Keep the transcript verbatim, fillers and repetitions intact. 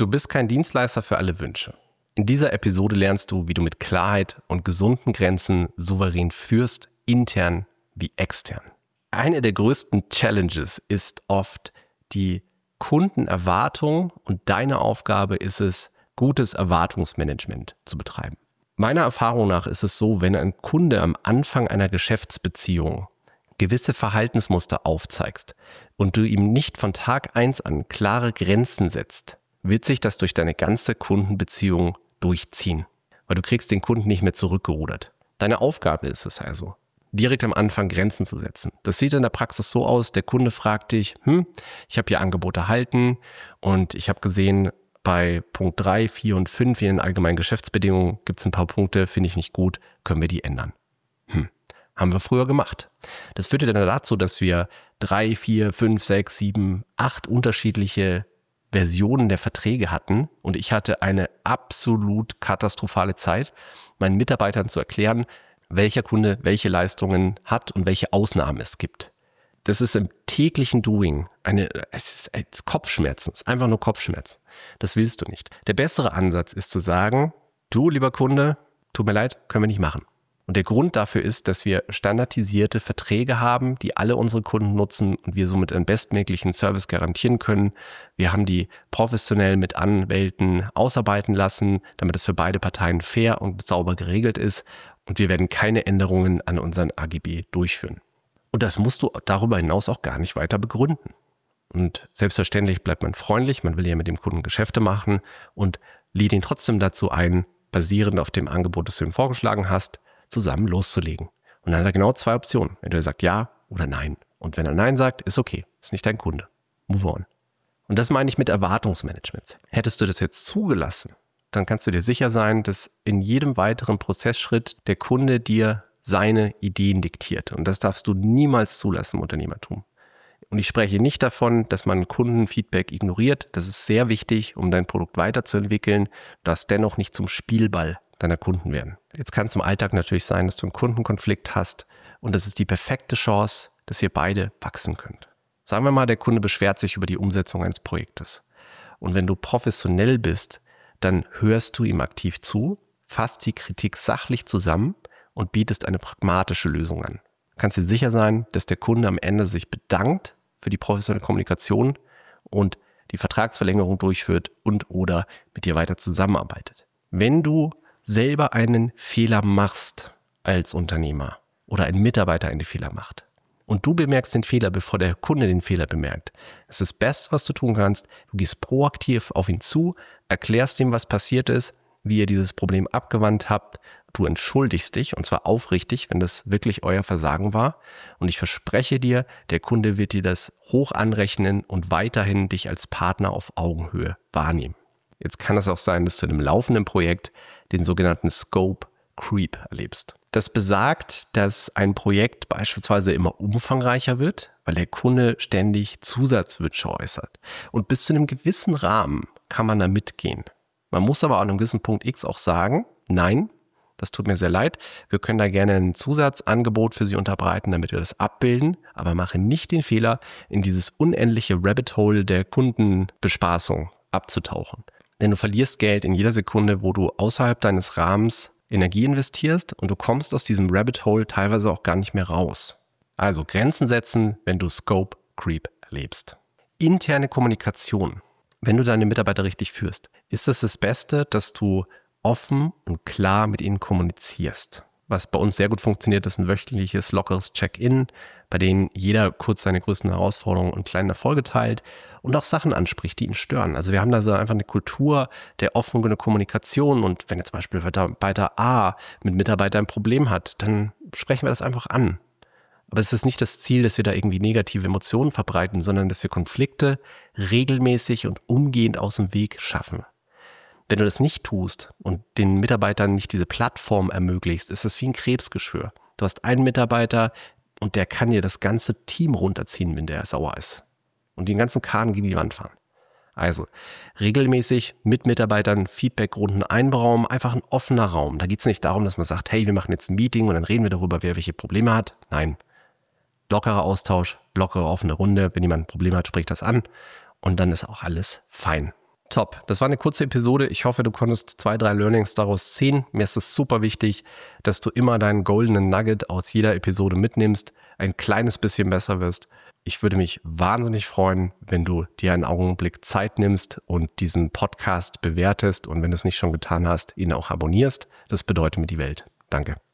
Du bist kein Dienstleister für alle Wünsche. In dieser Episode lernst du, wie du mit Klarheit und gesunden Grenzen souverän führst, intern wie extern. Eine der größten Challenges ist oft die Kundenerwartung und deine Aufgabe ist es, gutes Erwartungsmanagement zu betreiben. Meiner Erfahrung nach ist es so, wenn ein Kunde am Anfang einer Geschäftsbeziehung gewisse Verhaltensmuster aufzeigst und du ihm nicht von Tag eins an klare Grenzen setzt, wird sich das durch deine ganze Kundenbeziehung durchziehen, weil du kriegst den Kunden nicht mehr zurückgerudert. Deine Aufgabe ist es also, direkt am Anfang Grenzen zu setzen. Das sieht in der Praxis so aus, der Kunde fragt dich, hm, ich habe hier Angebote erhalten und ich habe gesehen, bei Punkt drei, vier und fünf in den allgemeinen Geschäftsbedingungen gibt es ein paar Punkte, finde ich nicht gut, können wir die ändern. Hm. Haben wir früher gemacht. Das führte dann dazu, dass wir drei, vier, fünf, sechs, sieben, acht unterschiedliche Versionen der Verträge hatten und ich hatte eine absolut katastrophale Zeit, meinen Mitarbeitern zu erklären, welcher Kunde welche Leistungen hat und welche Ausnahmen es gibt. Das ist im täglichen Doing eine, es ist, es ist Kopfschmerzen, es ist einfach nur Kopfschmerzen. Das willst du nicht. Der bessere Ansatz ist zu sagen, du, lieber Kunde, tut mir leid, können wir nicht machen. Und der Grund dafür ist, dass wir standardisierte Verträge haben, die alle unsere Kunden nutzen und wir somit einen bestmöglichen Service garantieren können. Wir haben die professionell mit Anwälten ausarbeiten lassen, damit es für beide Parteien fair und sauber geregelt ist. Und wir werden keine Änderungen an unseren A G B durchführen. Und das musst du darüber hinaus auch gar nicht weiter begründen. Und selbstverständlich bleibt man freundlich, man will ja mit dem Kunden Geschäfte machen und lädt ihn trotzdem dazu ein, basierend auf dem Angebot, das du ihm vorgeschlagen hast, zusammen loszulegen. Und dann hat er genau zwei Optionen. Entweder er sagt ja oder nein. Und wenn er nein sagt, ist okay, ist nicht dein Kunde. Move on. Und das meine ich mit Erwartungsmanagement. Hättest du das jetzt zugelassen, dann kannst du dir sicher sein, dass in jedem weiteren Prozessschritt der Kunde dir seine Ideen diktiert. Und das darfst du niemals zulassen im Unternehmertum. Und ich spreche nicht davon, dass man Kundenfeedback ignoriert. Das ist sehr wichtig, um dein Produkt weiterzuentwickeln, das dennoch nicht zum Spielball deiner Kunden werden. Jetzt kann es im Alltag natürlich sein, dass du einen Kundenkonflikt hast und das ist die perfekte Chance, dass ihr beide wachsen könnt. Sagen wir mal, der Kunde beschwert sich über die Umsetzung eines Projektes. Und wenn du professionell bist, dann hörst du ihm aktiv zu, fasst die Kritik sachlich zusammen und bietest eine pragmatische Lösung an. Du kannst dir sicher sein, dass der Kunde am Ende sich bedankt für die professionelle Kommunikation und die Vertragsverlängerung durchführt und oder mit dir weiter zusammenarbeitet. Wenn du selber einen Fehler machst als Unternehmer oder ein Mitarbeiter einen Fehler macht und du bemerkst den Fehler, bevor der Kunde den Fehler bemerkt, das ist das Beste, was du tun kannst. Du gehst proaktiv auf ihn zu, erklärst ihm, was passiert ist, wie ihr dieses Problem abgewandt habt. Du entschuldigst dich und zwar aufrichtig, wenn das wirklich euer Versagen war. Und ich verspreche dir, der Kunde wird dir das hoch anrechnen und weiterhin dich als Partner auf Augenhöhe wahrnehmen. Jetzt kann es auch sein, dass du in einem laufenden Projekt den sogenannten Scope Creep erlebst. Das besagt, dass ein Projekt beispielsweise immer umfangreicher wird, weil der Kunde ständig Zusatzwünsche äußert. Und bis zu einem gewissen Rahmen kann man da mitgehen. Man muss aber an einem gewissen Punkt X auch sagen, nein, das tut mir sehr leid, wir können da gerne ein Zusatzangebot für Sie unterbreiten, damit wir das abbilden, aber mache nicht den Fehler, in dieses unendliche Rabbit Hole der Kundenbespaßung abzutauchen. Denn du verlierst Geld in jeder Sekunde, wo du außerhalb deines Rahmens Energie investierst und du kommst aus diesem Rabbit Hole teilweise auch gar nicht mehr raus. Also Grenzen setzen, wenn du Scope Creep erlebst. Interne Kommunikation. Wenn du deine Mitarbeiter richtig führst, ist es das Beste, dass du offen und klar mit ihnen kommunizierst. Was bei uns sehr gut funktioniert, ist ein wöchentliches, lockeres Check-in, bei dem jeder kurz seine größten Herausforderungen und kleinen Erfolge teilt und auch Sachen anspricht, die ihn stören. Also wir haben da so einfach eine Kultur der offenen Kommunikation und wenn jetzt zum Beispiel Mitarbeiter A mit Mitarbeiter ein Problem hat, dann sprechen wir das einfach an. Aber es ist nicht das Ziel, dass wir da irgendwie negative Emotionen verbreiten, sondern dass wir Konflikte regelmäßig und umgehend aus dem Weg schaffen. Wenn du das nicht tust und den Mitarbeitern nicht diese Plattform ermöglicht, ist das wie ein Krebsgeschwür. Du hast einen Mitarbeiter und der kann dir das ganze Team runterziehen, wenn der sauer ist. Und den ganzen Kahn gegen die Wand fahren. Also regelmäßig mit Mitarbeitern Feedbackrunden einberaumen, einfach ein offener Raum. Da geht es nicht darum, dass man sagt, hey, wir machen jetzt ein Meeting und dann reden wir darüber, wer welche Probleme hat. Nein, lockerer Austausch, lockere offene Runde. Wenn jemand ein Problem hat, spricht das an und dann ist auch alles fein. Top. Das war eine kurze Episode. Ich hoffe, du konntest zwei, drei Learnings daraus ziehen. Mir ist es super wichtig, dass du immer deinen goldenen Nugget aus jeder Episode mitnimmst, ein kleines bisschen besser wirst. Ich würde mich wahnsinnig freuen, wenn du dir einen Augenblick Zeit nimmst und diesen Podcast bewertest und wenn du es nicht schon getan hast, ihn auch abonnierst. Das bedeutet mir die Welt. Danke.